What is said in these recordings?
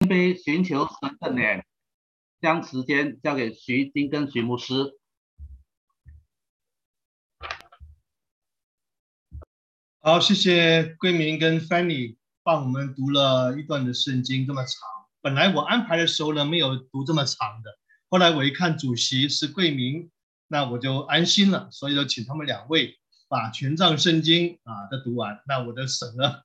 卑寻求神的脸，将时间交给徐金跟徐牧师。 好，谢谢桂明跟 Fanny 帮我们读了一段的圣经，这么长。本来我安排的时候呢，没有读这么长的。后来我一看主席是桂明，那我就安心了，所以就请他们两位把全章圣经都读完，那我就省了，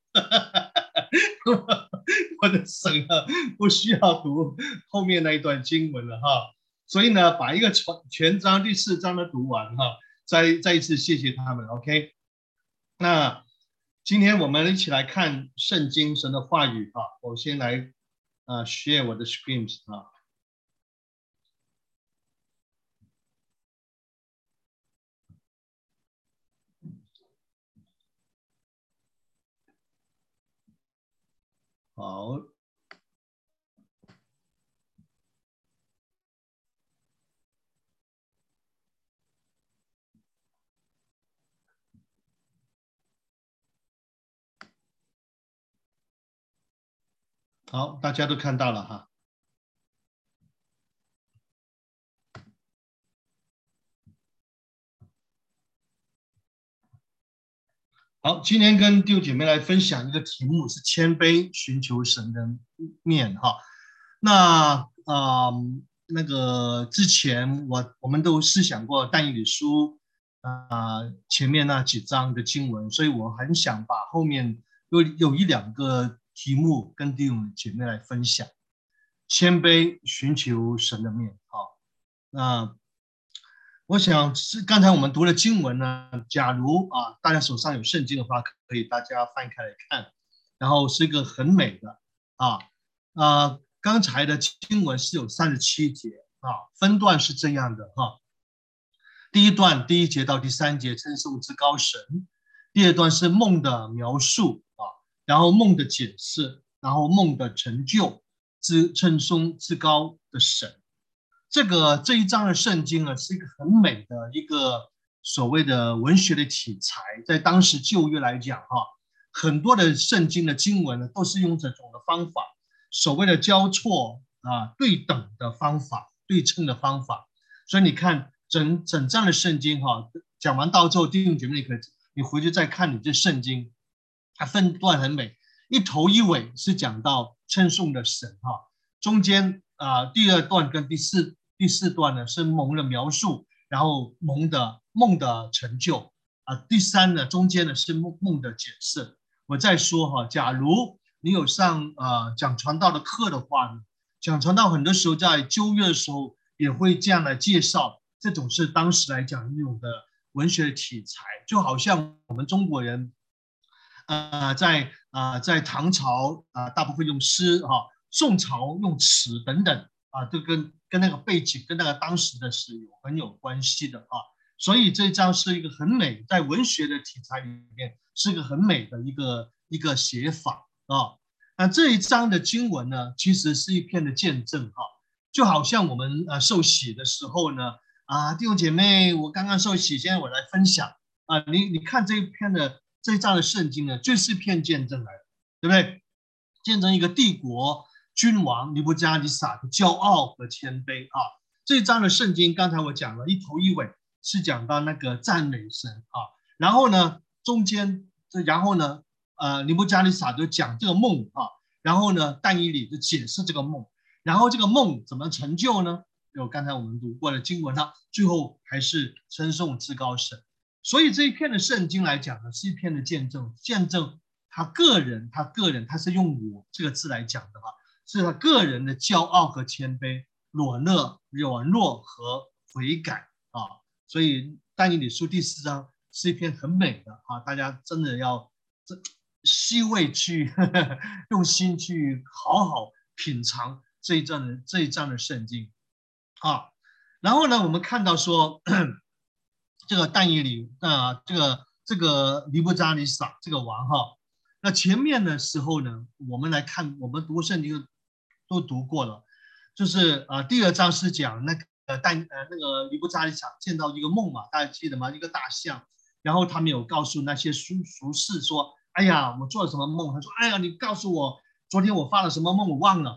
我就省了，不需要读后面那一段经文了哈。所以呢，把一个全章第4章的读完哈，再一次谢谢他们 ，OK。那今天我们一起来看圣经神的话语啊！我先来share 我的 screens 啊。好。好，大家都看到了哈。好，今天跟弟兄姐妹来分享一个题目是谦卑寻求神的面哈。那那个之前我们都思想过但以理书前面那几章的经文，所以我很想把后面有1、2个题目跟弟兄姐妹来分享。谦卑寻求神的面哈。那我想是刚才我们读的经文呢，假如大家手上有圣经的话，可以大家翻开来看，然后是一个很美的刚才的经文是有37节分段是这样的第一段第1节到第3节称颂至高神，第2段是梦的描述然后梦的解释，然后梦的成就，称颂至高的神。这一章的圣经呢，是一个很美的一个所谓的文学的题材，在当时旧约来讲很多的圣经的经文呢，都是用这种的方法，所谓的交错对等的方法，对称的方法。所以你看整章的圣经讲完到之后，弟兄姐妹你回去再看你这圣经，它分段很美，一头一尾是讲到称颂的神中间第2段跟第四段呢是梦的描述，然后梦的成就第3呢中间呢是梦的解释。我再说假如你有上讲传道的课的话呢，讲传道很多时候在旧约的时候也会这样来介绍，这种是当时来讲那种的文学的题材，就好像我们中国人在唐朝大部分用诗宋朝用词等等都跟那个背景跟那个当时的是很有关系的所以这一章是一个很美，在文学的题材里面是一个很美的一个写法那这一章的经文呢，其实是一篇的见证就好像我们受洗的时候呢弟兄姐妹，我刚刚受洗，现在我来分享你看这一章的圣经呢，就是一篇见证来的，对不对？见证一个帝国君王尼布加尼撒的骄傲和谦卑这一章的圣经刚才我讲了一头一尾是讲到那个赞美神然后呢中间尼布加尼撒就讲这个梦然后呢但以理就解释这个梦，然后这个梦怎么成就呢？有刚才我们读过的经文最后还是称颂至高神。所以这一篇的圣经来讲呢，是一篇的见证他个人他是用我这个字来讲的是他个人的骄傲和谦卑，软弱和悔改所以但以理书第4章是一篇很美的大家真的要细味去用心去好好品尝这一章的圣经然后呢我们看到说这个但以理这个尼布加尼撒这个王那前面的时候呢，我们来看，我们读圣经都读过了，就是第2章是讲那个尼布加尼撒见到一个梦大家记得吗？一个大象，然后他们有告诉那些俗士说，哎呀，我做了什么梦？他说，哎呀，你告诉我昨天我发了什么梦，我忘了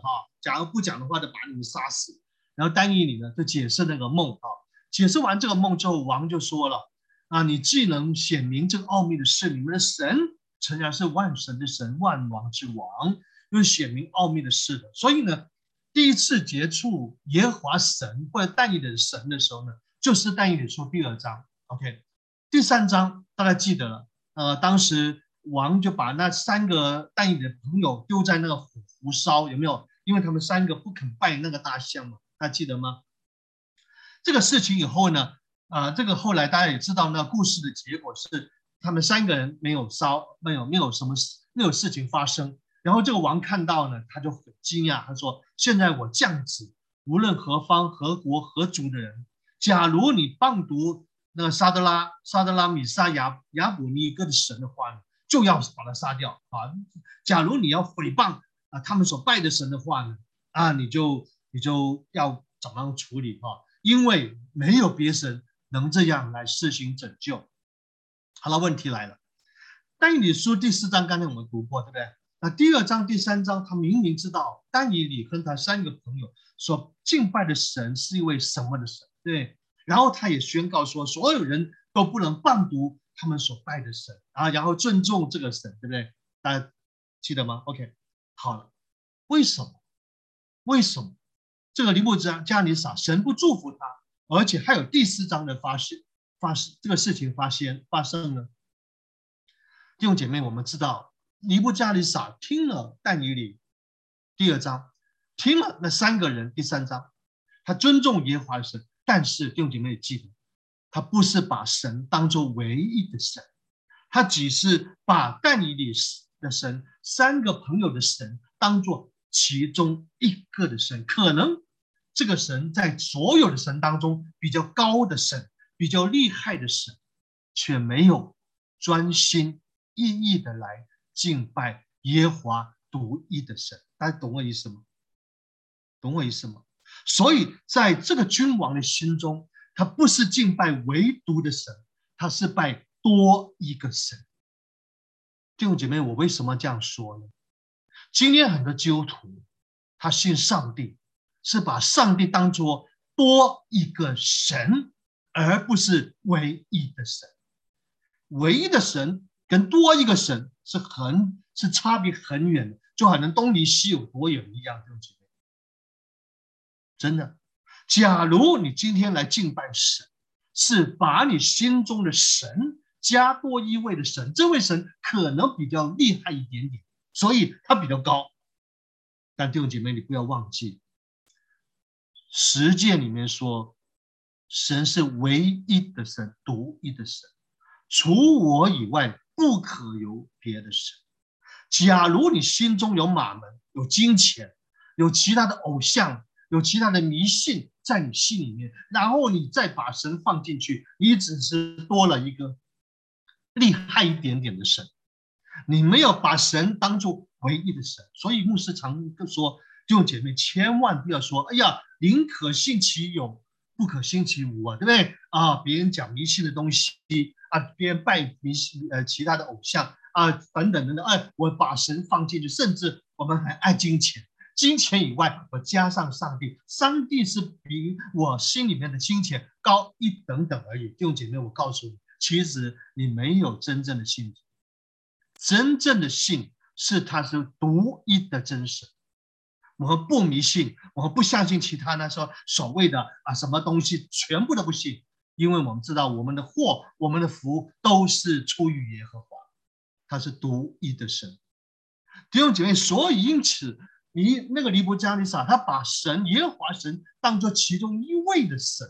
假如不讲的话，就把你们杀死。然后但以理呢就解释那个梦啊，解释完这个梦之后，王就说了啊，你既能显明这个奥秘的事，你们的神诚然是万神的神，万王之王，又显明奥秘的事的。所以呢，第一次接触耶和华神或者但以理的神的时候呢，就是但以理书第2章。OK， 第3章大家记得了，当时王就把那3个但以理的朋友丢在那个火湖烧，有没有？因为他们3个不肯拜那个大象嘛，大家记得吗？这个事情以后呢，这个后来大家也知道，那故事的结果是他们3个人没有烧，没有事情发生。然后这个王看到呢，他就很惊讶，他说：“现在我降旨，无论何方、何国、何族的人，假如你谤读那个沙德拉、米沙、亚伯尼哥的神的话呢，就要把他杀掉啊！假如你要诽谤他们所拜的神的话呢，你就要怎么样处理啊？因为没有别神能这样来施行拯救。”好了，问题来了，但以理书第4章刚才我们读过，对不对？那第2章、第3章，他明明知道但以理和他3个朋友所敬拜的神是一位什么的神，对？然后他也宣告说，所有人都不能谤读他们所拜的神然后尊重这个神，对不对？大家记得吗 ？OK， 好了，为什么这个尼布加尼撒神不祝福他，而且还有第4章的这个事情发生呢？弟兄姐妹，我们知道尼布加尼撒听了但以理第2章，听了那3个人第3章，他尊重耶和华的神，但是弟兄姐妹记得，他不是把神当作唯一的神，他只是把但以理的神3个朋友的神当作其中一个的神，可能这个神在所有的神当中比较高的神，比较厉害的神，却没有专心意义的来敬拜耶和华独一的神。大家懂我意思吗？懂我意思吗？所以在这个君王的心中，他不是敬拜唯独的神，他是拜多一个神。弟兄姐妹，我为什么这样说呢？今天很多基督徒他信上帝，是把上帝当作多一个神，而不是唯一的神。唯一的神跟多一个神是差别很远的，就好像东离西有多远一样。弟兄姐妹，真的，假如你今天来敬拜神，是把你心中的神加多一位的神，这位神可能比较厉害一点点，所以他比较高。但弟兄姐妹，你不要忘记，十诫里面说，神是唯一的神，独一的神，除我以外不可有别的神。假如你心中有马门，有金钱，有其他的偶像，有其他的迷信在你心里面，然后你再把神放进去，你只是多了一个厉害一点点的神，你没有把神当作唯一的神。所以牧师常说，弟兄姐妹千万不要说，哎呀，宁可信其有，不可信其无对不对别人讲迷信的东西别人拜迷信其他的偶像等等我把神放进去，甚至我们还爱金钱，金钱以外我加上上帝，上帝是比我心里面的金钱高一等等而已。弟兄姐妹，我告诉你，其实你没有真正的信，真正的信是他是独一的真神。我们不迷信，我们不相信其他所谓的什么东西，全部都不信，因为我们知道我们的祸我们的福都是出于耶和华，他是独一的神。弟兄姐妹，所以因此那个尼布加尼撒他把神耶和华神当作其中一位的神，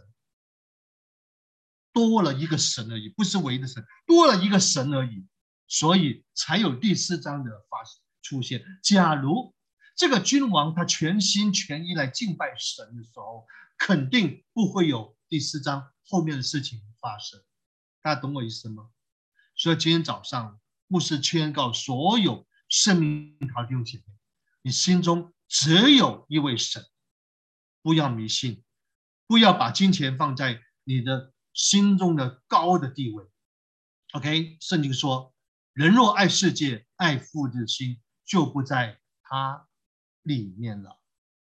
多了一个神而已，不是唯一的神，多了一个神而已，所以才有第4章的出现。假如这个君王他全心全意来敬拜神的时候，肯定不会有第4章后面的事情发生。大家懂我意思吗？所以今天早上牧师劝告所有生命堂弟兄姐妹，你心中只有一位神，不要迷信，不要把金钱放在你的心中的高的地位。 OK， 圣经说，人若爱世界，爱父的心就不在他里面了。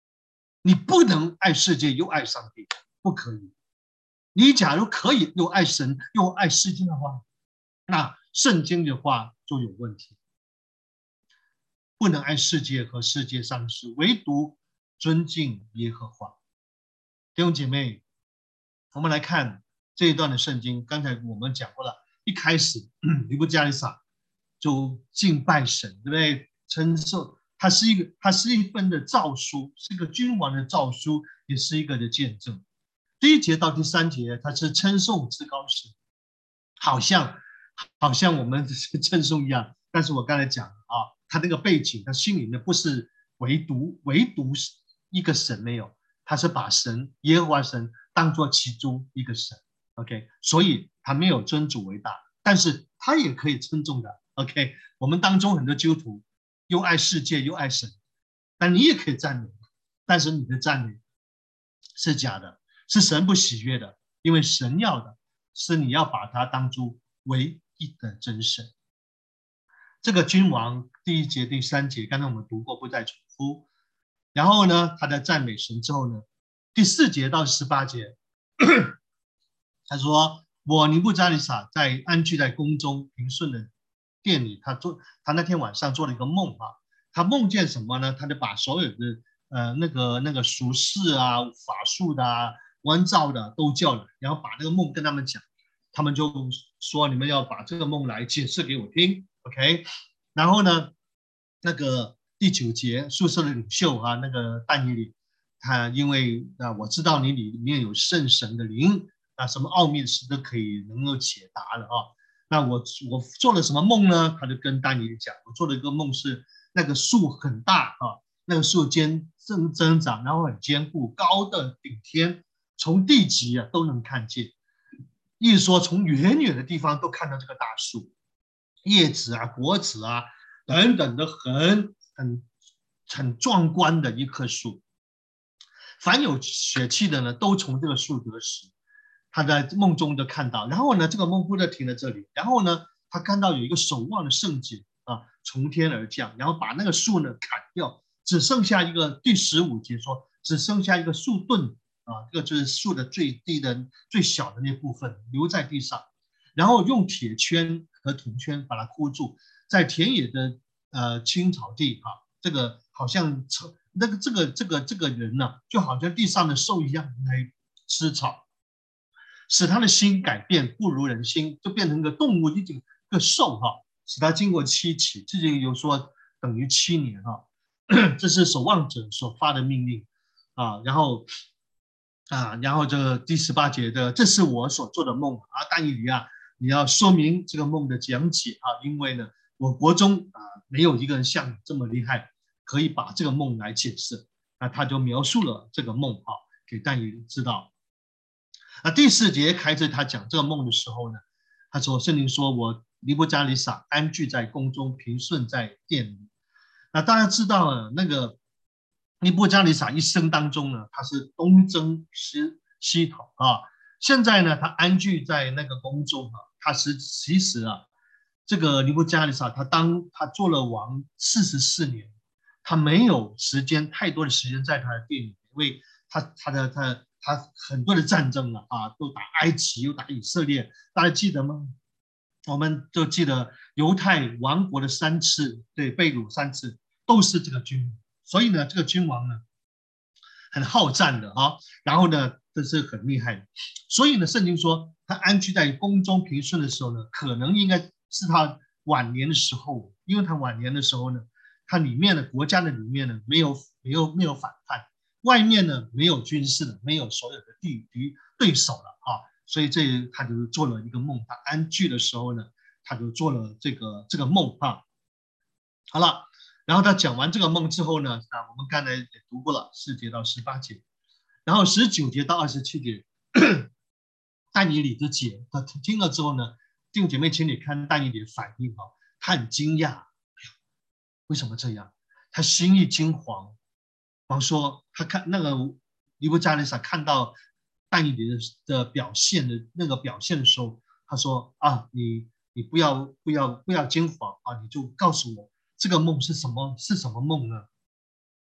你不能爱世界又爱上帝，不可以。你假如可以又爱神又爱世界的话，那圣经的话就有问题。不能爱世界和世界上的事，唯独尊敬耶和华。弟兄姐妹，我们来看这一段的圣经。刚才我们讲过了，一开始尼布加利撒就敬拜神，对不对？称颂它是一份的诏书，是一个君王的诏书，也是一个的见证。第1节到第3节，它是称颂至高神，好像我们称颂一样。但是我刚才讲啊，他那个背景，他心里面不是唯独一个神没有，他是把神耶和华神当作其中一个神。OK， 所以他没有尊主为大，但是他也可以尊重的。OK， 我们当中很多基督徒又爱世界又爱神，但你也可以赞美，但是你的赞美是假的，是神不喜悦的，因为神要的是你要把它当作唯一的真神。这个君王第1节第3节刚才我们读过，不再重复。然后呢，他在赞美神之后呢，第4节到18节他说，我尼布加利撒在安居在宫中平顺的殿里，他那天晚上做了一个梦啊，他梦见什么呢？他就把所有的那个术士啊、法术的啊、关照的都叫了，然后把那个梦跟他们讲，他们就说你们要把这个梦来解释给我听。OK， 然后呢，那个第9节宿舍的领袖啊，那个但以理，他因为我知道你里面有圣神的灵，什么奥秘的事都可以能够解答了啊。那我做了什么梦呢？他就跟但以理讲，我做了一个梦是那个树很大啊，那个树增长，然后很坚固，高的顶天，从地极啊都能看见。意思说从远远的地方都看到这个大树。叶子啊、果子啊等等的很壮观的一棵树，凡有血气的呢，都从这个树得食。他在梦中就看到，然后呢，这个梦不就停在这里，然后呢，他看到有一个守望的圣者啊，从天而降，然后把那个树呢砍掉，只剩下一个。第15节说，只剩下一个树盾啊，这个就是树的最低的、最小的那部分留在地上。然后用铁圈和铜圈把它箍住，在田野的青草地啊，这个好像这个人呢，就好像地上的兽一样来吃草，使他的心改变，不如人心，就变成一个动物，一个兽哈，使他经过7期，这就有说等于7年哈，这是守望者所发的命令啊，然后这个第18节的，这是我所做的梦啊，但以理啊。你要说明这个梦的讲解啊，因为呢，我国中没有一个人像你这么厉害，可以把这个梦来解释。那他就描述了这个梦啊，给但以理知道。第4节开始他讲这个梦的时候呢，他说圣灵说我尼布加利撒安居在宫中，平顺在殿里。那大家知道呢，那个尼布加利撒一生当中呢，他是东征西讨啊。现在呢，他安居在那个宫中啊，其实啊，这个尼布加利撒他做了王44年，他没有太多的时间在他的殿里，因为他很多的战争啊，都打埃及又打以色列，大家记得吗？我们就记得犹太王国的3次，对，被掳3次都是这个君王，所以呢，这个君王呢很好战的啊，然后呢，这是很厉害的。所以呢，圣经说他安居在宫中平顺的时候呢，可能应该是他晚年的时候，因为他晚年的时候呢，他里面的国家的里面呢没有反叛，外面呢没有军事的，没有所有的对手了啊，所以他就做了一个梦。他安居的时候呢，他就做了这个梦啊。好了。然后他讲完这个梦之后呢，我们刚才也读过了4节到18节，然后19节到27节，但以理的解，他听了之后呢，弟兄姐妹，请你看但以理的反应啊，他很惊讶，为什么这样？他心意惊惶，王说他看那个尼布加利撒看到但以理的表现的时候，他说啊，你不要惊惶啊，你就告诉我。这个梦是什么梦呢？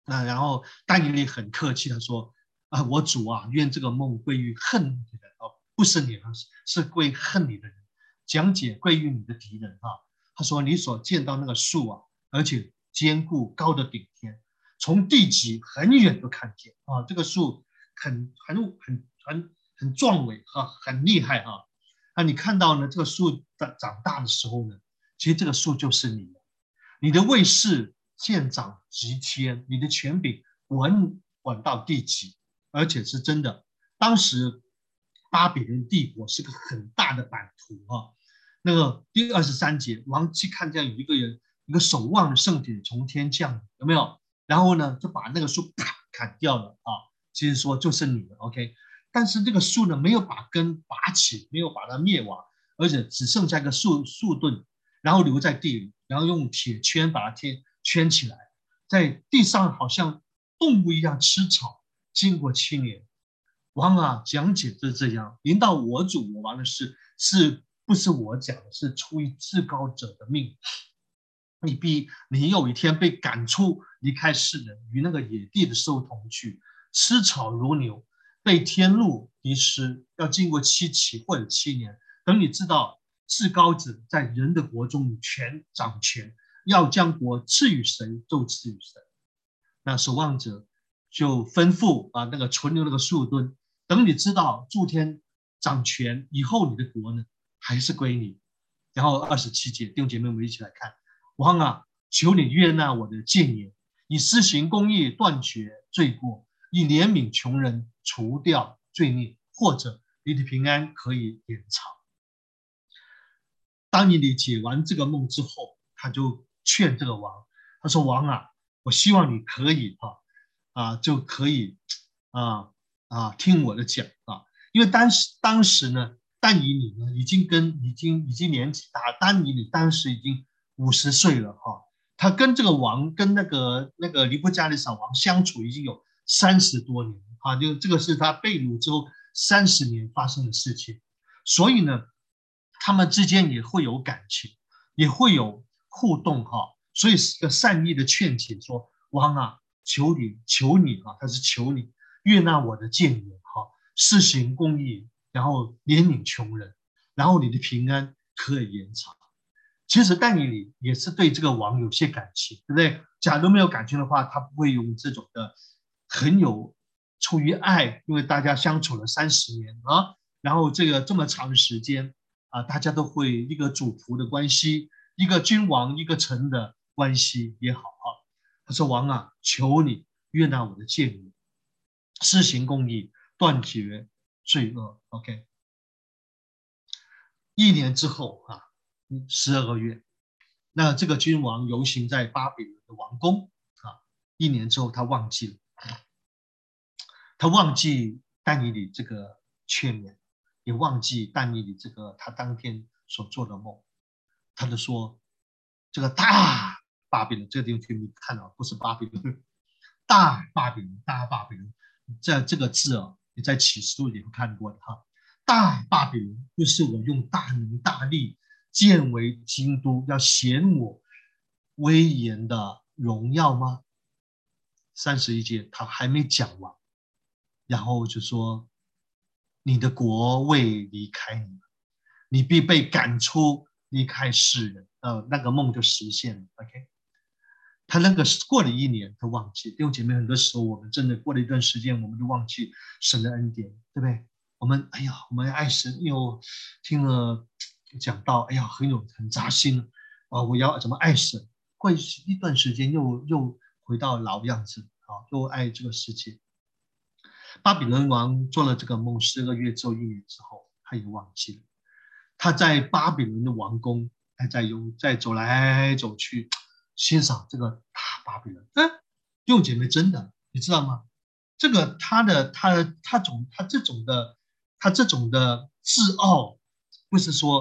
然后但以理很客气，他说我主啊，愿这个梦归于恨你的人不是你，是归恨你的人，讲解归于你的敌人他说你所见到那个树而且坚固高的顶天，从地极很远都看见这个树很壮伟很厉害你看到呢，这个树长大的时候呢，其实这个树就是你了，你的位势见长及天，你的权柄稳到地极，而且是真的。当时巴比伦帝国是个很大的版图那个第23节，王去看见有一个人，一个守望的圣典从天降，有没有？然后呢，就把那个树砍掉了其实说就是你了 ，OK。但是这个树呢，没有把根拔起，没有把它灭亡，而且只剩下一个树盾，然后留在地里，然后用铁圈把它圈起来，在地上好像动物一样吃草。经过7年，王讲解就是这样，临到我主我王的事，是不是我讲的？是出于至高者的命。你有一天被赶出，离开世人，与那个野地的兽同去，吃草如牛，被天怒敌失，要经过7期或者7年。等你知道至高者在人的国中掌权，要将国赐予谁就赐予谁。那守望者就吩咐那个存留那个树墩，等你知道诸天掌权以后，你的国呢还是归你。然后27节，弟兄姐妹们一起来看。王求你悦纳我的谏言，以施行公义断绝罪过，以怜悯穷人除掉罪孽，或者你的平安可以延长。当你解完这个梦之后，他就劝这个王，他说王我希望你可以就可以听我的讲因为当时呢，但以理呢已经年纪大，但以理当时已经50岁了他跟这个王跟那个尼布加利撒王相处已经有30多年就这个是他被掳之后30年发生的事情，所以呢，他们之间也会有感情，也会有互动所以是个善意的劝解说，王求你他是求你悦纳我的谏言施行公义，然后怜悯穷人，然后你的平安可以延长。其实但以理也是对这个王有些感情，对不对？假如没有感情的话，他不会用这种的很有出于爱，因为大家相处了30年然后这么长的时间大家都会一个主仆的关系，一个君王一个臣的关系也好他说王求你悦纳我的谏言，施行公义，断绝罪恶 OK。 1年之后12个月，那这个君王游行在巴比伦的王宫1年之后他忘记了，他忘记但以理这个劝勉，也忘记但以理这个他当天所做的梦。他就说这个大巴比伦，这个地方你看到不是巴比伦，大巴比伦这个字你在启示录里会看过的大巴比伦不是我用大能大力建为京都，要显我威严的荣耀吗？31节他还没讲完，然后就说你的国未离开你，你必被赶出离开世人那个梦就实现了 OK。 他那个过了1年他忘记，弟兄姐妹，很多时候我们真的过了一段时间我们就忘记神的恩典，对不对？我们爱神，又听了讲到很扎心我要怎么爱神，过一段时间又回到老样子又爱这个世界。巴比伦王做了这个梦12个月之后1年之后他也忘记了，他在巴比伦的王宫在走来走去欣赏这个大巴比伦弟兄姐妹，真的你知道吗？这个他这种的自傲，不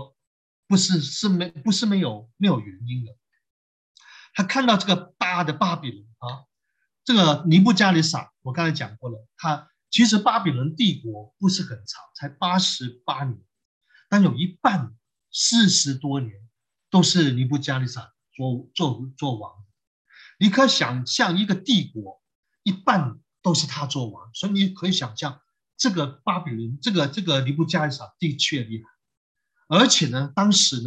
是没有原因的。他看到这个大的巴比伦这个尼布加利撒，我刚才讲过了，其实巴比伦帝国不是很长，才88年，但有一半40多年都是尼布加利撒做王。你可想象一个帝国一半都是他做王，所以你可以想象，这个巴比伦，这个尼布加尼撒的确厉害，而且呢，当时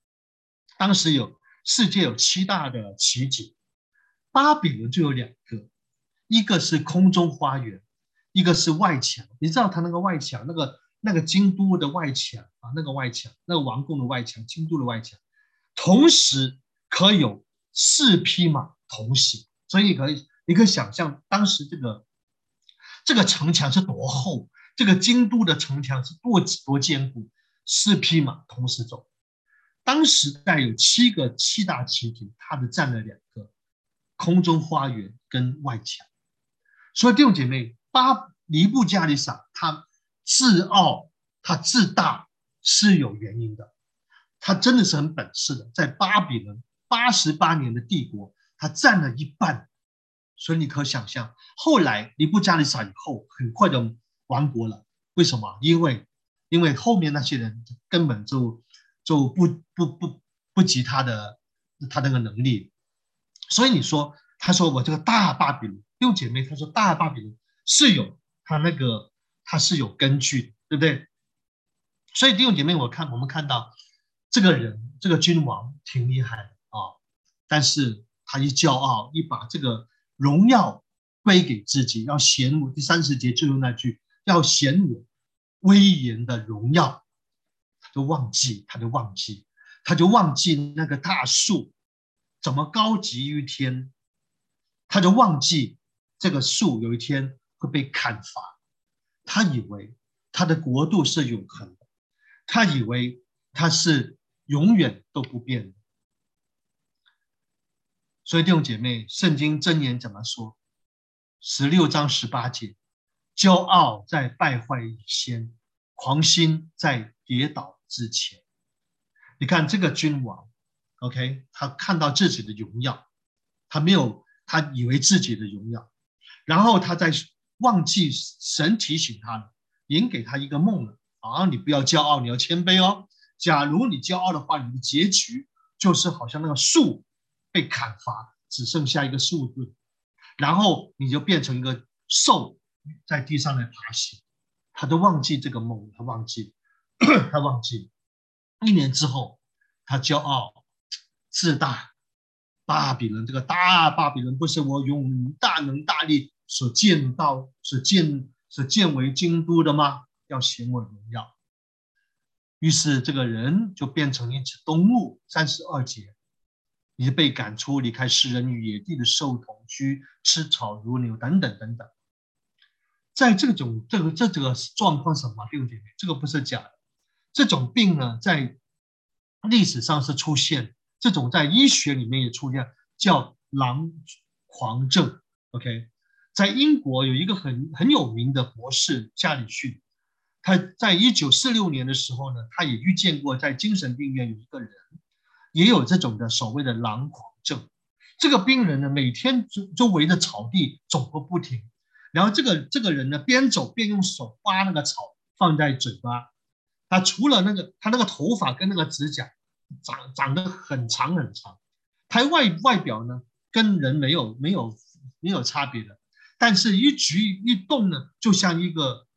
世界有7大的奇景，巴比伦就有2个，一个是空中花园，一个是外墙。你知道他那个外墙，那个京都的外墙啊，那个外墙，那个王宫的外墙，京都的外墙，同时可以有4匹马同行，所以你可以想象当时这个城墙是多厚，这个京都的城墙是多坚固，4匹马同时走。当时带有7大奇景，它的占了2个，空中花园跟外墙。所以弟兄姐妹，尼布加尼撒他自傲，他自大是有原因的，他真的是很本事的，在巴比伦88年的帝国，他占了一半。所以你可想象，后来尼布加尼撒以后很快的亡国了。为什么？因为后面那些人根本就不及他那个能力。所以你说，他说我这个大巴比伦，弟兄姐妹，他说大巴比伦是有他是有根据的，对不对？所以弟兄姐妹，我们看到这个人，这个君王挺厉害的啊，但是他一骄傲，一把这个荣耀归给自己，要显我。第30节就用那句，要显我威严的荣耀，他就忘记那个大树怎么高级于天，他就忘记这个树有一天会被砍伐。他以为他的国度是永恒的，他以为他是永远都不变的。所以弟兄姐妹，圣经箴言怎么说？16章18节，骄傲在败坏以先，狂心在跌倒之前。你看这个君王 ，OK， 他看到自己的荣耀，他以为自己的荣耀，然后他在忘记神提醒他了，引给他一个梦了啊！你不要骄傲，你要谦卑哦。假如你骄傲的话，你的结局就是好像那个树被砍伐，只剩下一个树墩，然后你就变成一个兽在地上来爬行。他都忘记这个梦，他忘记1年之后，他骄傲自大，巴比伦这个大巴比伦不是我用大能大力所建为京都的吗？要显我荣耀。于是这个人就变成一只动物。32节，你被赶出，离开世人与野地的兽同居，吃草如牛，等等等等。在这个状况什么，弟兄姐妹，这个不是假的。这种病呢，在历史上是出现，这种在医学里面也出现，叫狼狂症。OK， 在英国有一个很有名的博士加里逊，他在1946年的时候呢，他也遇见过在精神病院有一个人也有这种的所谓的狼狂症。这个病人呢，每天就围着草地走个不停，然后这个人呢，边走边用手扒那个草放在嘴巴。他除了他那个头发跟那个指甲长得很长很长，他外表呢跟人没有差别的，但是一举一动呢，就像一个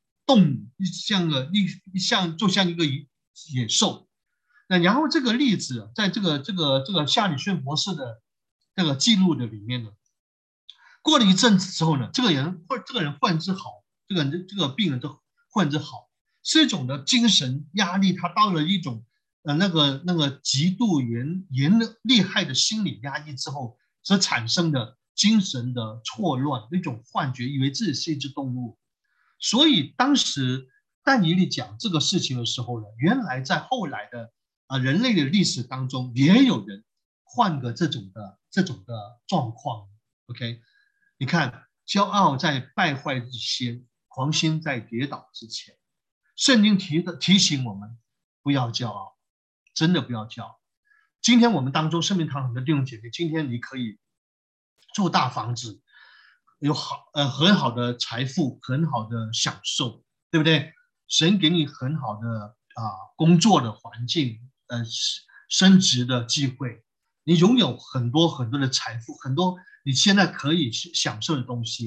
就像一个野兽。那然后这个例子在这个夏里逊博士的这个记录的里面呢，过了一阵子之后呢，这个人忽然之好，这个病人都忽然之好，是一种的精神压力，他到了一种那个极度厉害的心理压抑之后所产生的精神的错乱，那种幻觉，以为自己是一只动物。所以当时但以理讲这个事情的时候呢，原来在后来的人类的历史当中，也有人患个这种的状况。OK， 你看，骄傲在败坏之先，狂心在跌倒之前。圣经提醒我们不要骄傲，真的不要骄傲。今天我们当中生命堂很多弟兄姐妹，今天你可以住大房子，有很好的财富，很好的享受，对不对？神给你很好的工作的环境，升职的机会，你拥有很多很多的财富，很多你现在可以享受的东西。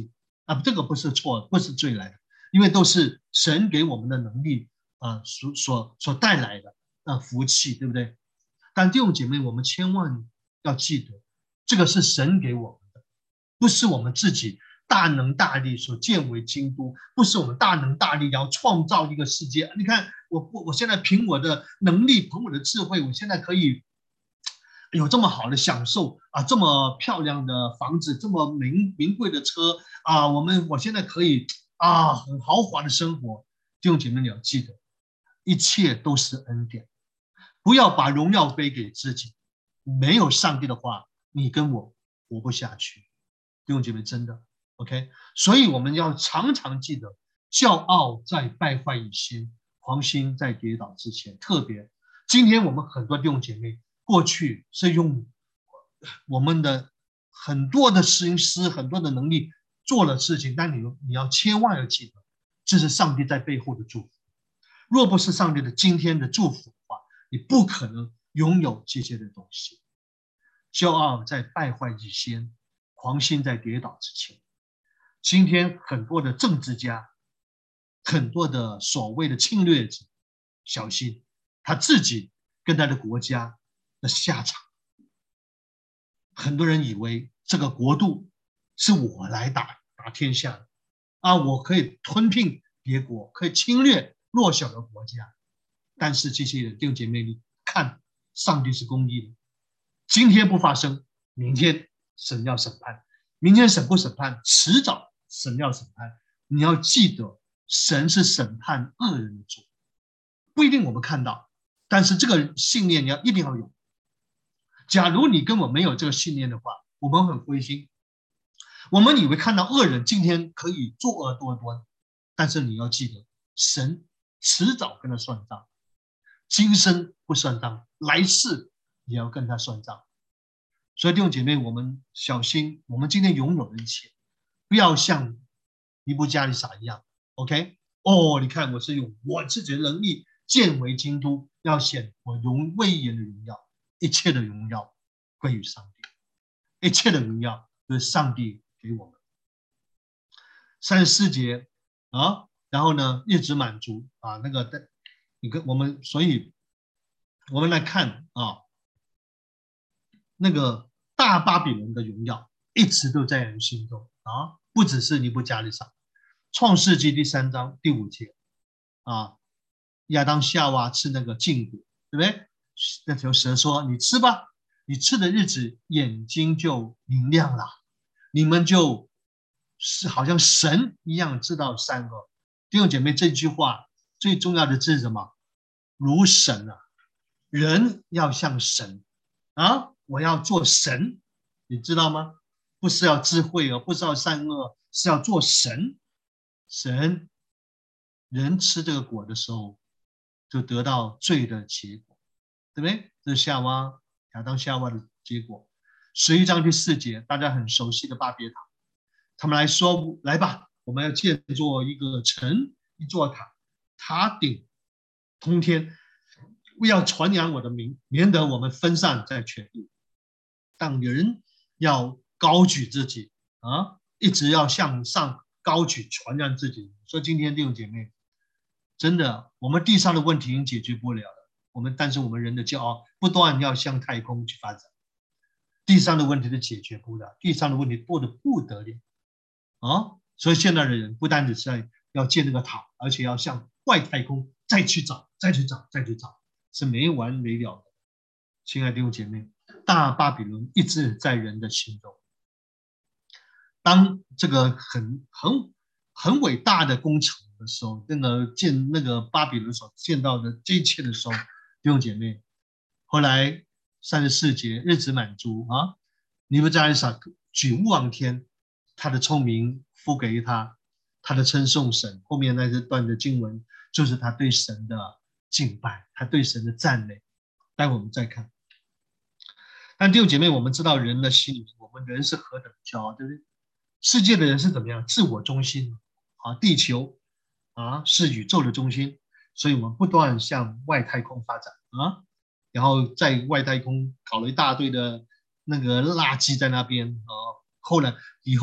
啊，这个不是错，不是罪来的，因为都是神给我们的能力啊所带来的福气，对不对？但弟兄姐妹，我们千万要记得，这个是神给我们的，不是我们自己大能大力所建为京都，不是我们大能大力要创造一个世界。你看，我现在凭我的能力，凭我的智慧，我现在可以有这么好的享受啊，这么漂亮的房子，这么名贵的车啊，我现在可以啊很豪华的生活。弟兄姐妹，你要记得，一切都是恩典，不要把荣耀归给自己。没有上帝的话，你跟我活不下去。弟兄姐妹，真的 OK， 所以我们要常常记得，骄傲在败坏以先，狂心在跌倒之前。特别今天我们很多弟兄姐妹过去是用我们的很多的心思、很多的能力做了事情，但你要千万要记得，这是上帝在背后的祝福。若不是上帝的今天的祝福的话，你不可能拥有这些的东西。骄傲在败坏以先，狂心在跌倒之前。今天很多的政治家，很多的所谓的侵略者，小心他自己跟他的国家的下场。很多人以为这个国度是我来打天下的啊，我可以吞并别国，可以侵略弱小的国家。但是这些人弟兄姐妹，你看，上帝是公义的，今天不发生，明天神要审判，明天审不审判，迟早神要审判。你要记得，神是审判恶人的主，不一定我们看到，但是这个信念你一定要有。假如你跟我没有这个信念的话，我们很灰心，我们以为看到恶人今天可以作恶多端，但是你要记得，神迟早跟他算账，今生不算账，来世也要跟他算账。所以弟兄姐妹，我们小心，我们今天拥有的一切，不要像尼布加利撒一样 ，OK？ 哦，你看我是用我自己的能力建为京都，要显我威严的荣耀，一切的荣耀归于上帝，一切的荣耀是上帝给我们。34节啊，然后呢，一直满足啊，那个你跟我们，所以我们来看啊，那个大巴比伦的荣耀一直都在人心中啊，不只是尼布加利撒。创世纪第3章第5节啊，亚当夏娃吃那个禁果，对不对？那条蛇说：“你吃吧，你吃的日子眼睛就明亮了，你们就是好像神一样知道善恶。”弟兄姐妹，这句话最重要的字是什么？如神啊，人要像神啊，我要做神，你知道吗？不是要智慧哦，不是要善恶，是要做神。神人吃这个果的时候，就得到罪的结果，对不对？这是亚当夏娃的结果。11章第4节，大家很熟悉的巴别塔，他们来说：“来吧，我们要建造一个城，一座塔，塔顶通天，为要传扬我的名，免得我们分散在全地。当人要高举自己啊，一直要向上高举，传扬自己。所以今天弟兄姐妹，真的，我们地上的问题已经解决不了了。但是我们人的骄傲不断要向太空去发展，地上的问题都解决不了，地上的问题多得不得了啊！所以现在的人不单只是要建那个塔，而且要向外太空再去找，是没完没了的。亲爱的弟兄姐妹，大巴比伦一直在人的心中。当这个很伟大的工程的时候，建那个巴比伦所见到的这一切的时候，弟兄姐妹，后来34节日子满足啊，尼布加利撒举目望天，他的聪明付给他，他的称颂神。后面那这段的经文就是他对神的敬拜，他对神的赞美。待会我们再看。但弟兄姐妹，我们知道人的心里，我们人是何等骄傲，对不对？世界的人是怎么样？自我中心啊，地球啊是宇宙的中心，所以我们不断向外太空发展啊，然后在外太空搞了一大堆的那个垃圾在那边啊，后来以后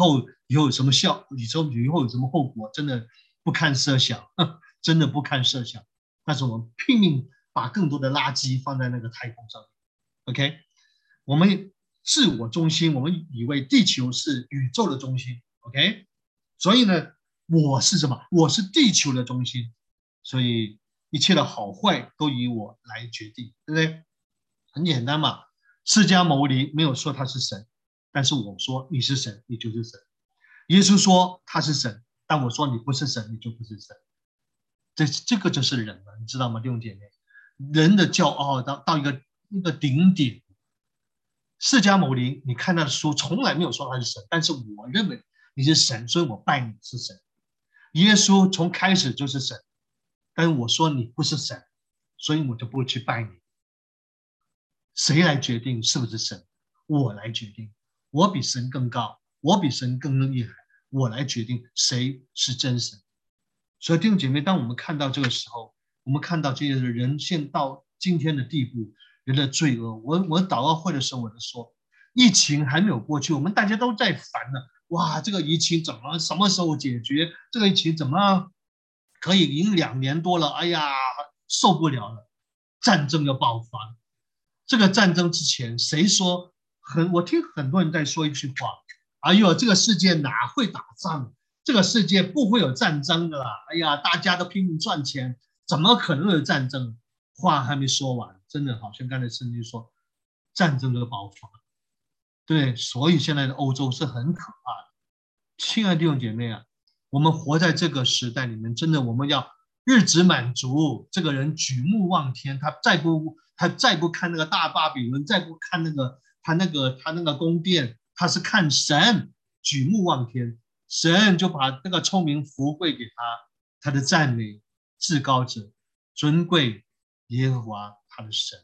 以后有什么以后有什么后果，真的不堪设想，真的不堪设想。但是我们拼命把更多的垃圾放在那个太空上面。OK， 我们自我中心，我们以为地球是宇宙的中心。OK， 所以呢，我是什么？我是地球的中心，所以一切的好坏都以我来决定，对不对？很简单嘛。释迦牟尼没有说他是神，但是我说你是神，你就是神。耶稣说他是神，但我说你不是神，你就不是神。这个就是人了，你知道吗，弟兄姐妹？人的骄傲到一个顶点。释迦牟尼，你看他的书从来没有说他是神，但是我认为你是神，所以我拜你是神。耶稣从开始就是神，但是我说你不是神，所以我就不会去拜你。谁来决定是不是神？我来决定。我比神更高，我比神更厉害，我来决定谁是真神。所以弟兄姐妹，当我们看到这个时候，我们看到这些人现到今天的地步，人的罪恶。我祷告会的时候我就说，疫情还没有过去，我们大家都在烦呢。哇，这个疫情什么时候解决？这个疫情怎么可以已经2年多了？哎呀，受不了了，战争要爆发。这个战争之前，谁说我听很多人在说一句话：哎呦，这个世界哪会打仗？这个世界不会有战争的啦！哎呀，大家都拼命赚钱，怎么可能有战争？话还没说完，真的好像刚才圣经说，战争的爆发。对，所以现在的欧洲是很可怕的。亲爱的弟兄姐妹啊，我们活在这个时代里面，真的我们要日子满足。这个人举目望天，他再不看那个大巴比伦，再不看他那个宫殿，他是看神，举目望天，神就把那个聪明福惠给他的赞美至高者，尊贵耶和华他的神。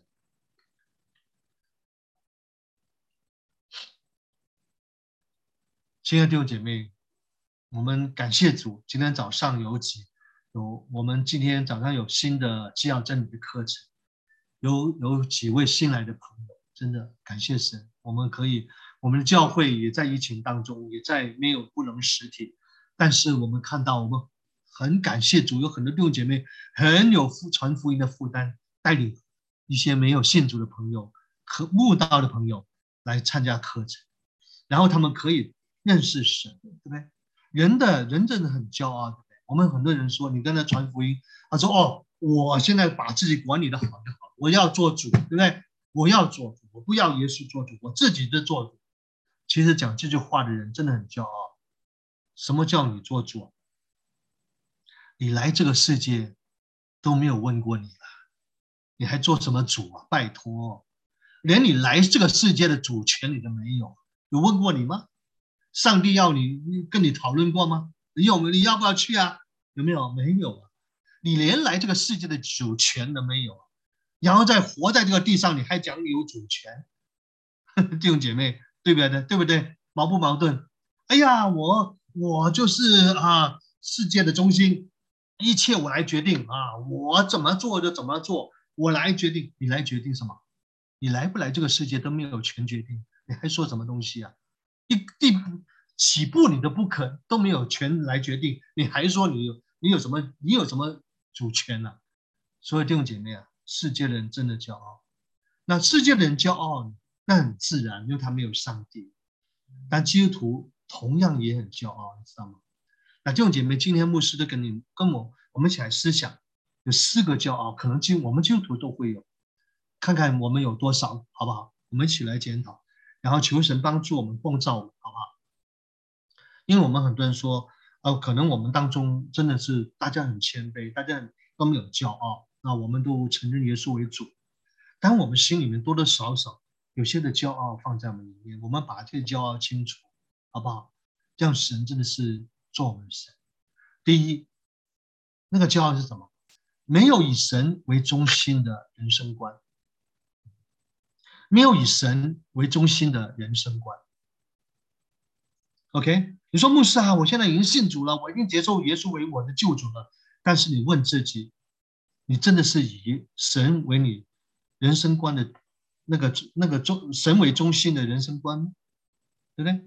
亲爱的弟兄姐妹，我们感谢主，今天早上我们今天早上有新的基要真理的课程，有几位新来的朋友，真的感谢神。我们的教会也在疫情当中，也在不能实体，但是我们看到，我们很感谢主，有很多弟兄姐妹很有传福音的负担，带领一些没有信主的朋友和慕道的朋友来参加课程，然后他们可以认识神，对不对？人真的很骄傲，对不对？我们很多人说，你跟他传福音，他说：“哦，我现在把自己管理的好就好，我要做主，对不对？我要做主，我不要耶稣做主，我自己在做主。”其实讲这句话的人真的很骄傲。什么叫你做主？你来这个世界都没有问过你了，你还做什么主啊？拜托，连你来这个世界的主权你都没有，有问过你吗？上帝要跟你讨论过吗？你要不要去啊？有没有？没有啊！你连来这个世界的主权都没有，然后再活在这个地上，你还讲你有主权？弟兄姐妹，对不对？对不对？矛不矛盾？哎呀，我就是世界的中心，一切我来决定啊！我怎么做就怎么做，我来决定。你来决定什么？你来不来这个世界都没有权决定，你还说什么东西啊？起步你都没有权来决定，你还说你有什么主权呢？所以弟兄姐妹啊，世界的人真的骄傲。那世界的人骄傲，那很自然，因为他没有上帝。但基督徒同样也很骄傲，你知道吗？那弟兄姐妹，今天牧师都我们一起来思想，有4个骄傲，可能我们基督徒都会有，看看我们有多少，好不好？我们一起来检讨，然后求神帮助我们光照我们，好不好？因为我们很多人说，可能我们当中真的是大家很谦卑，大家都没有骄傲，那我们都承认耶稣为主，但我们心里面多多少少有些的骄傲放在我们里面，我们把这个骄傲清除，好不好？这样神真的是做我们的神。第一，那个骄傲是什么？没有以神为中心的人生观，没有以神为中心的人生观。OK， 你说牧师啊，我现在已经信主了，我已经接受耶稣为我的救主了。但是你问自己，你真的是以神为你人生观的神为中心的人生观吗？对不对？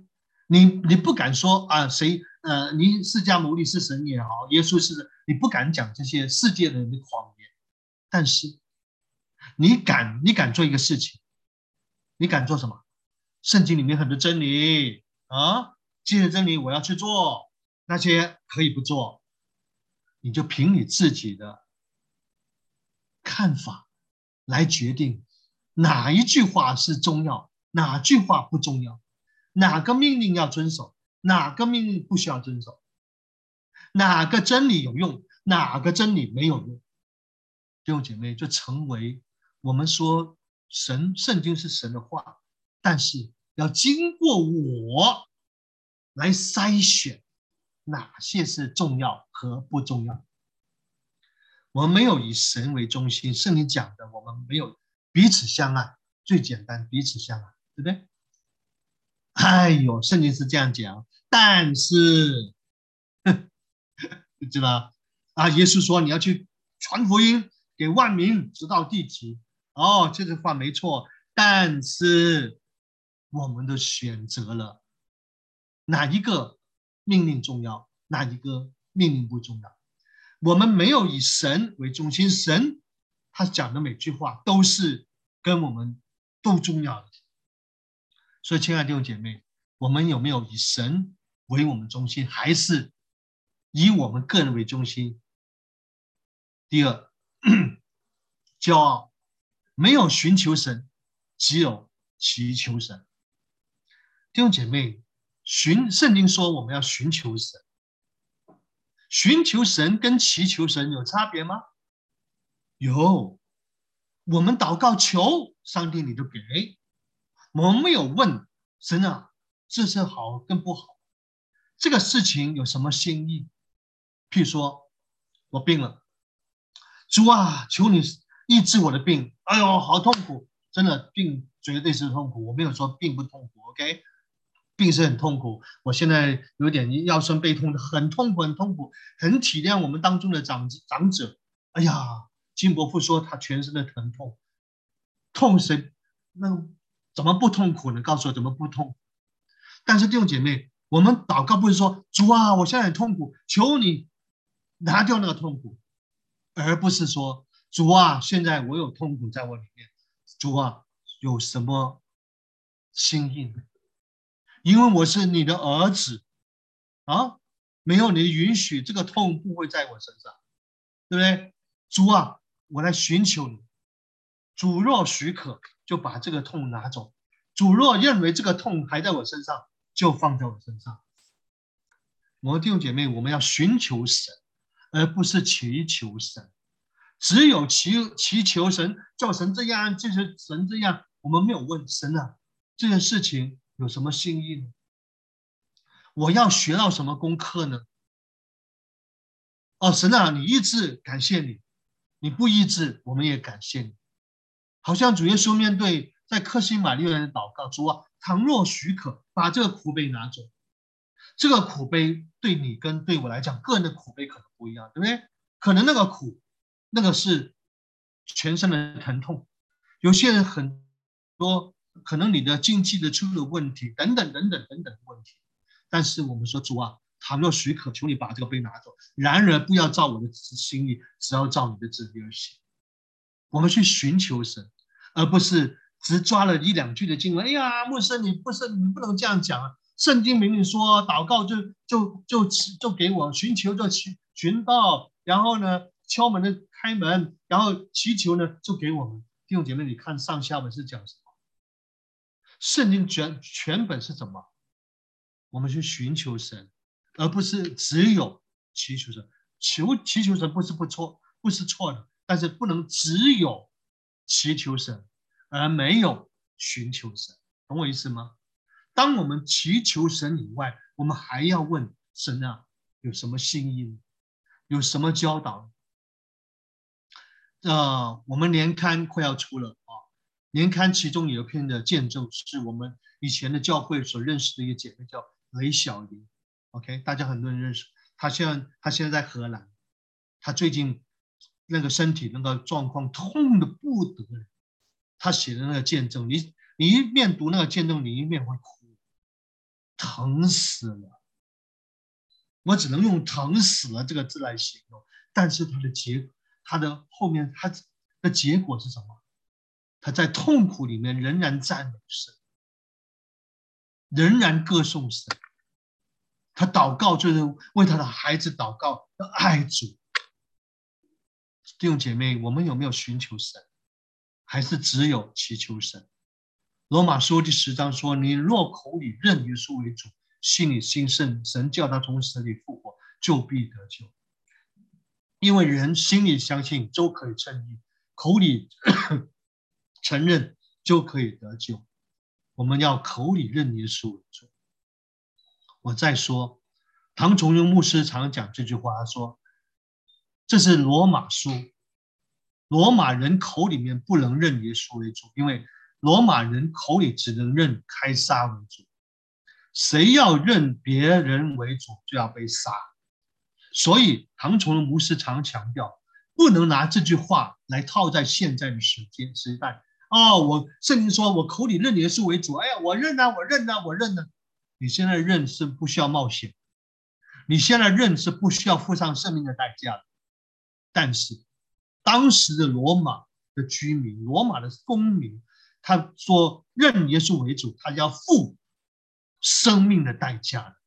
你不敢说啊，你释迦牟尼是神也好，耶稣是神，你不敢讲这些世界人的谎言，但是你敢做一个事情，你敢做什么？圣经里面很多真理啊，这些真理我要去做，那些可以不做，你就凭你自己的看法来决定哪一句话是重要，哪句话不重要，哪个命令要遵守，哪个命令不需要遵守，哪个真理有用，哪个真理没有用。弟兄姐妹，就成为我们说圣经是神的话，但是要经过我来筛选哪些是重要和不重要。我们没有以神为中心，圣经讲的我们没有彼此相爱，最简单彼此相爱，对不对？哎呦，圣经是这样讲，但是你知道啊？耶稣说你要去传福音给万民，直到地极。哦，这句话没错，但是我们都选择了哪一个命令重要，哪一个命令不重要。我们没有以神为中心，神他讲的每句话都是跟我们都重要的。所以，亲爱的弟兄姐妹，我们有没有以神为我们中心，还是以我们个人为中心？第二，骄傲，没有寻求神，只有祈求神。弟兄姐妹，圣经说我们要寻求神，寻求神跟祈求神有差别吗？有，我们祷告求上帝，你就给。我们没有问神啊，这是好跟不好，这个事情有什么心意？譬如说，我病了，主啊，求你医治我的病。哎呦，好痛苦，真的病绝对是痛苦。我没有说病不痛苦 ，OK， 病是很痛苦。我现在有点腰酸背痛的，很痛苦，很痛苦，很体谅我们当中的长者。哎呀，金伯父说他全身的疼痛，痛谁？那怎么不痛苦呢？告诉我怎么不痛苦？但是弟兄姐妹，我们祷告不是说主啊，我现在很痛苦，求你拿掉那个痛苦，而不是说主啊，现在我有痛苦在我里面，主啊，有什么心意呢？因为我是你的儿子啊，没有你的允许，这个痛不会在我身上，对不对？主啊，我来寻求你，主若许可，就把这个痛拿走；主若认为这个痛还在我身上，就放在我身上。我们弟兄姐妹，我们要寻求神，而不是祈求神。只有祈求神，叫神这样，就是神这样。我们没有问神啊，这件事情有什么心意呢？我要学到什么功课呢？哦，神啊，你医治，感谢你；你不医治，我们也感谢你。好像主耶稣面对在客西马尼园的祷告，主啊，倘若许可，把这个苦杯拿走。这个苦杯对你跟对我来讲，个人的苦杯可能不一样，对不对？可能那个苦，那个是全身的疼痛，有些人很多可能你的经济的出了问题，等等等等等等的问题。但是我们说主啊，倘若许可，求你把这个杯拿走。然而不要照我的心意，只要照你的旨意而行。我们去寻求神，而不是只抓了一两句的经文。哎呀，牧师，你不能这样讲啊！圣经明明说，祷告就给我，寻求就寻到，然后呢，敲门的开门，然后祈求呢就给我们。弟兄姐妹，你看上下文是讲什么？圣经全本是什么？我们去寻求神，而不是只有祈求神。祈求神不是错的，但是不能只有祈求神，而没有寻求神，懂我意思吗？当我们祈求神以外，我们还要问神啊，有什么心意，有什么教导？我们年刊快要出了啊，年刊其中有一篇的见证，是我们以前的教会所认识的一个姐妹，叫雷小玲 ，OK， 大家很多人认识。她现在在荷兰，她最近那个身体那个状况痛得不得了。她写的那个见证，你一面读那个见证，你一面会哭。 疼死了。我只能用疼死了这个字来形容，但是它的后面它的结果是什么？他在痛苦里面仍然赞美神，仍然歌颂神。他祷告就是为他的孩子祷告，要爱主。弟兄姐妹，我们有没有寻求神，还是只有祈求神？罗马书第10章说，你若口里认耶稣为主，心里信神叫他从死里复活，就必得救。因为人心里相信就可以称义，口里承认就可以得救。我们要口里认耶稣为主。我再说，唐崇荣牧师常讲这句话，他说这是罗马书，罗马人口里面不能认耶稣为主，因为罗马人口里只能认开撒为主，谁要认别人为主就要被杀。所以唐崇荣牧师常强调，不能拿这句话来套在现在的时代。圣经说我口里认耶稣为主，哎呀，我认啊，我认啊，我认啊。你现在认是不需要冒险，你现在认是不需要付上生命的代价的。但是当时的罗马的居民，罗马的公民，他说认耶稣为主，他要付生命的代价的。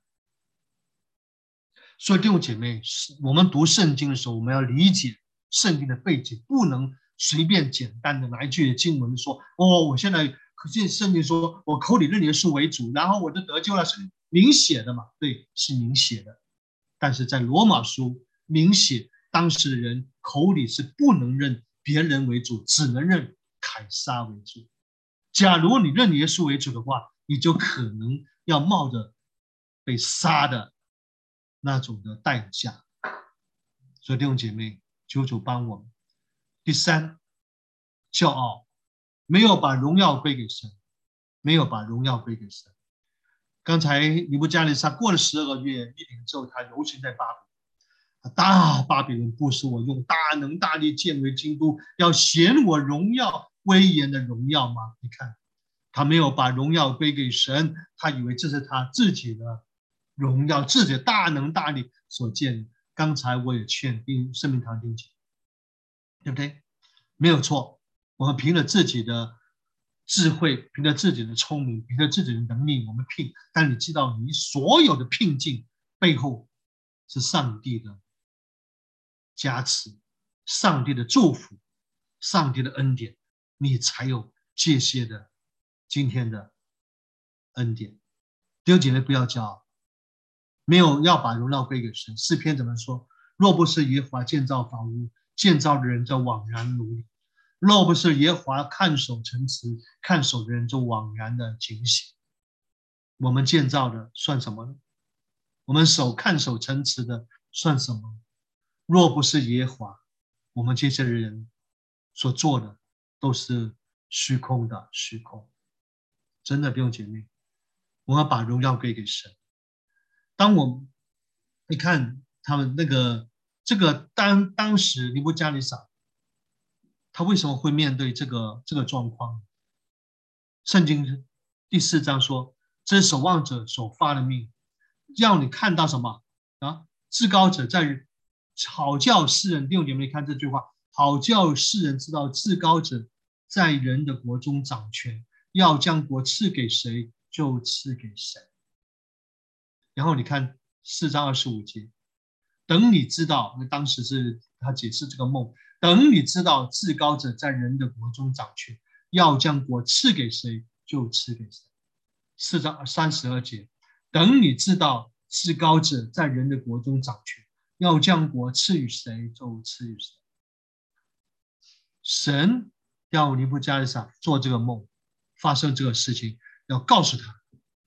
所以弟兄姐妹，我们读圣经的时候，我们要理解圣经的背景，不能随便简单的拿一句经文说，我现在圣经说我口里认耶稣为主，然后我就得救了，是明写的嘛？对，是明写的。但是在罗马书明写，当时的人口里是不能认别人为主，只能认凯撒为主。假如你认耶稣为主的话，你就可能要冒着被杀的那种的代价。所以弟兄姐妹，求主帮我们。第三，骄傲，没有把荣耀归给神，没有把荣耀归给神。刚才尼布加利撒过了12个月1年之后，他游行在巴比伦。大巴比伦不是我用大能大力建为京都，要显我荣耀威严的荣耀吗？你看，他没有把荣耀归给神，他以为这是他自己的荣耀，自己的大能大力所建的。刚才我也劝生命堂弟兄姐妹，对不对？没有错，我们凭着自己的智慧，凭着自己的聪明，凭着自己的能力，我们拼。但你知道，你所有的拼劲背后是上帝的加持，上帝的祝福，上帝的恩典，你才有这些的今天的恩典。弟兄姐妹，不要骄傲，没有要把荣耀归给神。诗篇怎么说？若不是耶和华建造房屋，建造的人就枉然努力；若不是耶和华看守城池，看守的人就枉然的警醒。我们建造的算什么呢？我们看守城池的算什么？若不是耶和华，我们这些人所做的都是虚空的虚空。真的弟兄姐妹，我们要把荣耀归给神。你看他们当时尼布加利撒，他为什么会面对这个状况？圣经第4章说，这是守望者所发的命，要你看到什么啊？至高者在好叫世人，弟兄姐妹看这句话，好叫世人知道至高者在人的国中掌权，要将国赐给谁就赐给谁。然后你看4章25节，等你知道，当时是他解释这个梦，等你知道至高者在人的国中掌权，要将国赐给谁就赐给谁。4章32节，等你知道至高者在人的国中掌权，要将国赐予谁就赐予谁。神要尼布加利撒做这个梦，发生这个事情，要告诉他，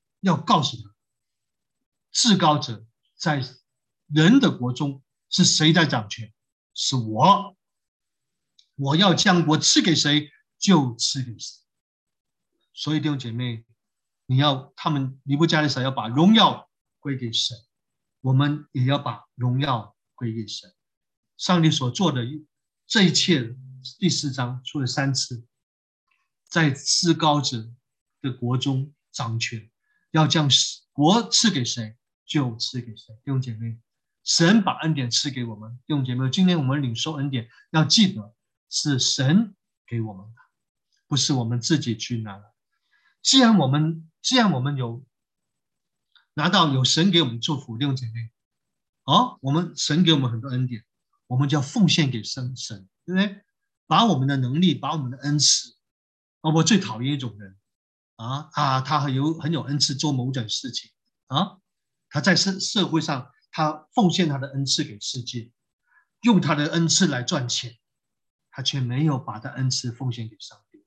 至高者在人的国中是谁在掌权？是我，我要将国赐给谁就赐给谁。所以弟兄姐妹，尼布加利撒要把荣耀归给神，我们也要把荣耀归给神。上帝所做的这一切，第4章说了3次，在至高者的国中掌权，要将国赐给谁就赐给谁。弟兄姐妹，神把恩典赐给我们。弟兄姐妹，今天我们领受恩典，要记得是神给我们的，不是我们自己去拿的。既然我们有拿到有神给我们祝福，弟兄姐妹，我们神给我们很多恩典，我们就要奉献给神，对不对？把我们的能力，把我们的恩赐。我最讨厌一种人他很有恩赐做某种事情他在社会上他奉献他的恩赐给世界，用他的恩赐来赚钱，他却没有把他恩赐奉献给上帝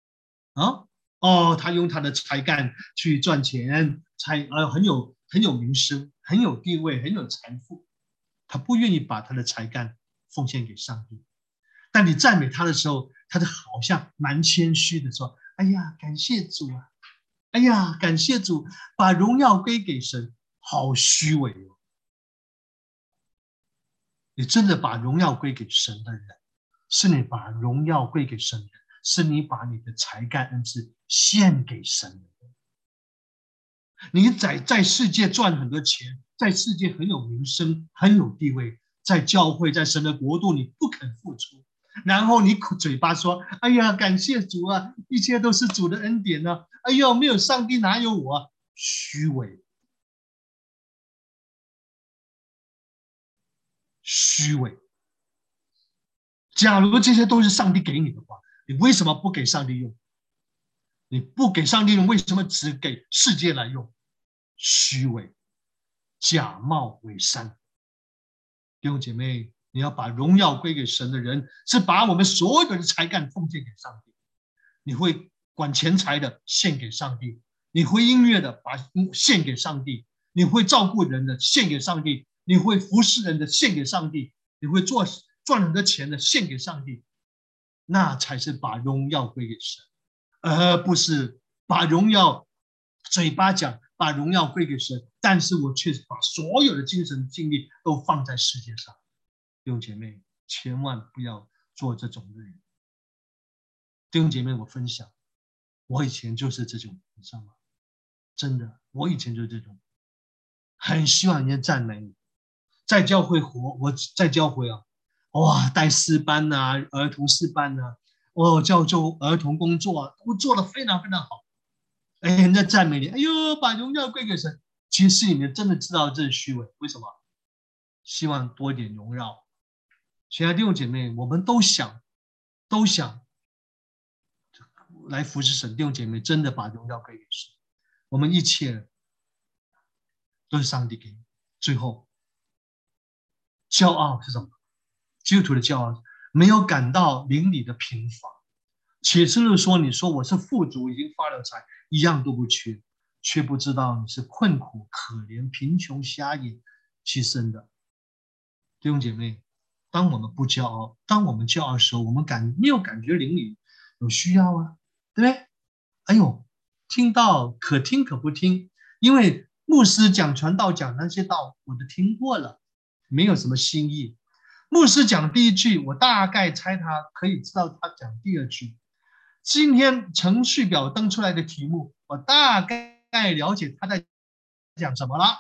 他用他的才干去赚钱，很有名声，很有地位，很有财富，他不愿意把他的才干奉献给上帝。但你赞美他的时候，他就好像蛮谦虚的说：“哎呀，感谢主啊！哎呀，感谢主，把荣耀归给神。”好虚伪哦！你真的把荣耀归给神的人，是你把荣耀归给神的人，是你把你的才干恩赐献给神的人。你在世界赚很多钱，在世界很有名声，很有地位，在教会，在神的国度，你不肯付出。然后你嘴巴说：“哎呀，感谢主啊，一切都是主的恩典啊！哎呦，没有上帝哪有我？”虚伪，虚伪。假如这些都是上帝给你的话，你为什么不给上帝用？你不给上帝用，为什么只给世界来用？虚伪，假冒伪善。弟兄姐妹，你要把荣耀归给神的人，是把我们所有的才干奉献给上帝。你会管钱财的，献给上帝；你会音乐的，献给上帝；你会照顾人的，献给上帝；你会服侍人的，献给上帝；你会赚很多钱的，献给上帝。那才是把荣耀归给神，而不是把荣耀嘴巴讲把荣耀归给神，但是我却把所有的精神精力都放在世界上。弟兄姐妹，千万不要做这种的人。弟兄姐妹，我分享，我以前就是这种，你知道吗？真的，我以前就是这种，很希望人家赞美你。在教会我在教会带诗班儿童诗班叫做儿童工作都做得非常非常好。人家赞美你，哎呦，把荣耀归给神。其实里面真的知道这是虚伪，为什么？希望多一点荣耀。亲爱的弟兄姐妹，我们都想来服侍神。弟兄姐妹，真的把荣耀归给神，我们一切都是上帝给你。最后，骄傲是什么？基督徒的骄傲，没有感到邻里的贫乏，且甚至说，你说我是富足，已经发了财，一样都不缺，却不知道你是困苦、可怜、贫穷、瞎眼、牺牲的。弟兄姐妹，当我们不骄傲，当我们骄傲的时候，我们没有感觉邻里有需要对不对？哎呦，听到可听可不听，因为牧师讲传道讲那些道，我都听过了，没有什么新意。牧师讲第一句，我大概猜他可以知道他讲第二句。今天程序表登出来的题目，我大概了解他在讲什么了。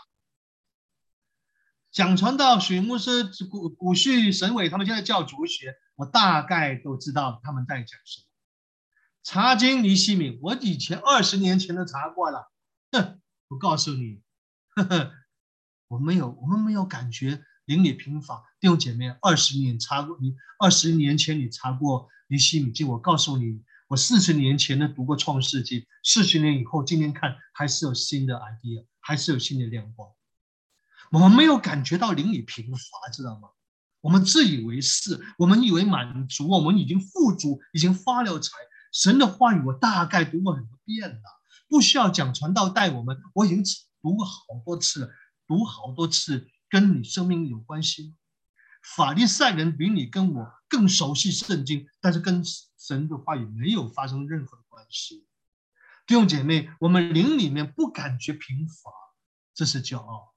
讲传道许牧师、古序神伟他们现在叫主学，我大概都知道他们在讲什么。查经尼西敏，我以前20年前都查过了。我告诉你，我们没有感觉邻里贫乏。弟兄姐妹，20年前你查过尼西米记，我告诉你，我40年前呢读过创世纪，40年以后今天看还是有新的 idea， 还是有新的亮光。我们没有感觉到邻里贫乏，知道吗？我们自以为是，我们以为满足，我们已经富足，已经发了财。神的话语我大概读过很多遍了，不需要讲传道带我们，我已经读过好多次了，读好多次，跟你生命有关系。法利赛人比你跟我更熟悉圣经，但是跟神的话语没有发生任何的关系。弟兄姐妹，我们灵里面不感觉贫乏，这是骄傲。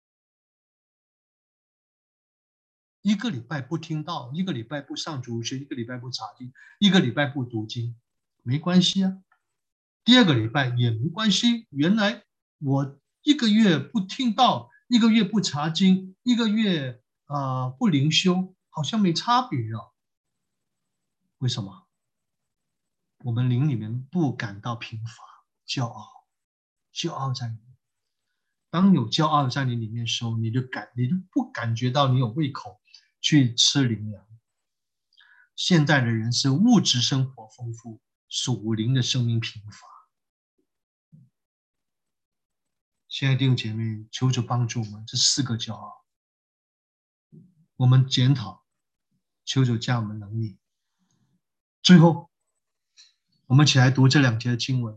一个礼拜不听道，一个礼拜不上主学，一个礼拜不查经，一个礼拜不读经，没关系啊。第二个礼拜也没关系，原来我一个月不听道，一个月不查经，一个月不灵修，好像没差别啊。为什么？我们灵里面不感到贫乏，骄傲，骄傲在里面。当有骄傲在你里面的时候，你就不感觉到你有胃口去吃灵粮。现在的人是物质生活丰富，属灵的生命贫乏。亲爱的弟兄姐妹，求主帮助我们这4个骄傲，我们检讨，求主加我们能力。最后，我们一起来读这2节的经文，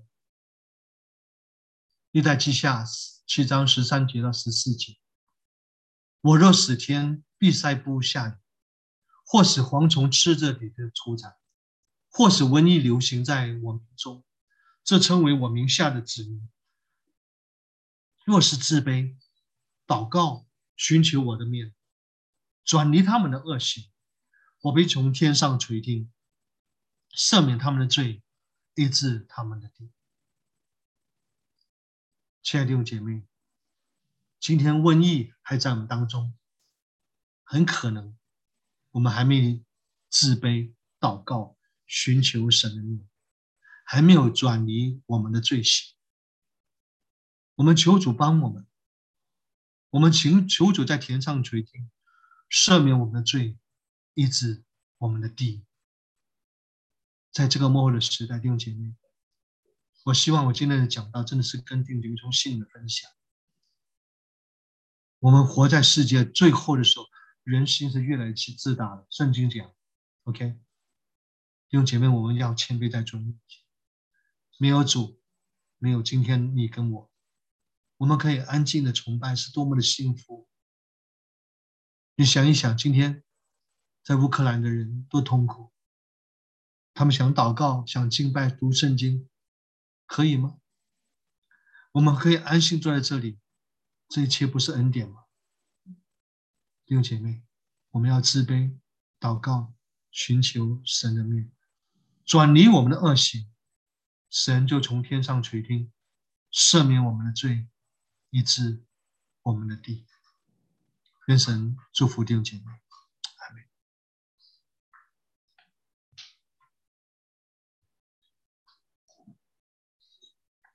历代记下7章13节到14节。我若使天闭塞不下雨，或使蝗虫吃着你的出产，或使瘟疫流行在我民中，这称为我名下的子民。若是自卑，祷告，寻求我的面，转离他们的恶行，我必从天上垂听，赦免他们的罪，医治他们的地。亲爱的弟兄姐妹，今天瘟疫还在我们当中，很可能我们还没自卑祷告寻求神的面，还没有转离我们的罪行。我们求主帮我们，我们求主在天上垂听，赦免我们的罪，医治我们的地。在这个末后的时代，弟兄姐妹，我希望我今天的讲道真的是跟弟兄姐妹从心里的分享。我们活在世界最后的时候，人心是越来越自大的。圣经讲 ，OK， 弟兄姐妹，我们要谦卑在主面前。没有主，没有今天你跟我，我们可以安静的崇拜，是多么的幸福。你想一想，今天在乌克兰的人多痛苦，他们想祷告，想敬拜，读圣经，可以吗？我们可以安心坐在这里，这一切不是恩典吗？弟兄姐妹，我们要自卑，祷告，寻求神的面，转离我们的恶行，神就从天上垂听，赦免我们的罪，医治我们的地。愿神祝福弟兄姐妹。